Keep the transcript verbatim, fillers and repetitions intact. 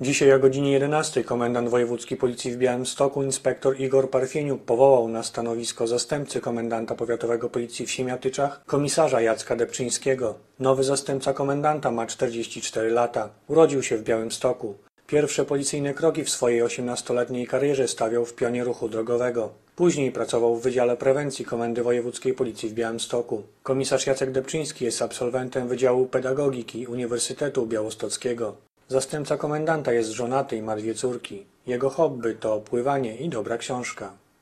Dzisiaj o godzinie jedenastej komendant wojewódzki Policji w Białymstoku inspektor Igor Parfieniuk powołał na stanowisko zastępcy komendanta powiatowego Policji w Siemiatyczach komisarza Jacka Debczyńskiego. Nowy zastępca komendanta ma czterdzieści cztery lata. Urodził się w Białymstoku. Pierwsze policyjne kroki w swojej osiemnastoletniej karierze stawiał w pionie ruchu drogowego. Później pracował w Wydziale Prewencji Komendy Wojewódzkiej Policji w Białymstoku. Komisarz Jacek Debczyński jest absolwentem Wydziału Pedagogiki Uniwersytetu Białostockiego. Zastępca komendanta jest żonaty i ma dwie córki. Jego hobby to pływanie i dobra książka.